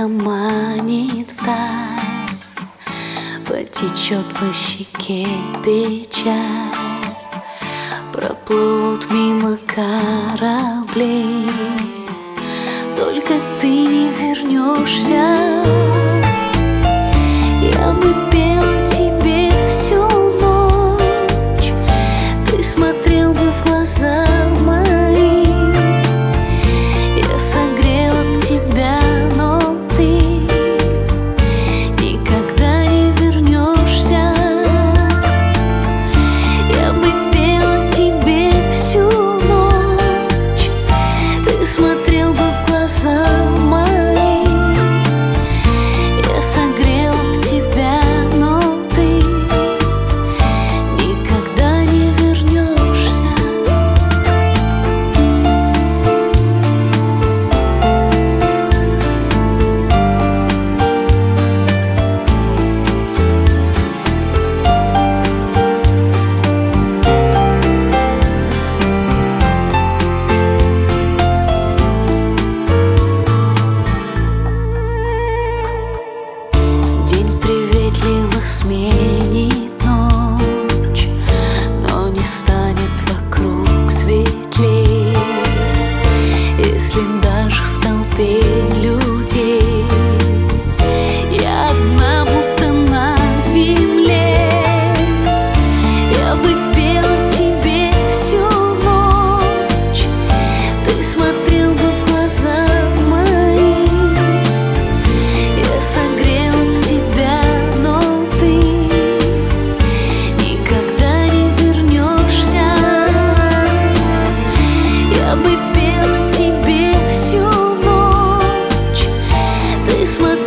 Улыбка манит вдаль, потечет по щеке печаль, проплывут мимо корабли, только ты не вернешься. Я бы пела тебе всю ночь, ты смотрел бы в глаза мои, я согрела б тебя, но ты никогда не вернешься. Я бы пела тебе всю ночь, ты смотрел бы в глаза мои, я согрела б тебя, но ты никогда не вернешься. День приветливо сменит ночь, но не станет вокруг светлей, если даже в толпе людей я одна, будто на земле. Я бы пела тебе всю ночь, ты смотрел бы в глаза мои, я согрела б тебя, но ты никогда не вернешься. Я бы пела тебе всю ночь, ты смотрел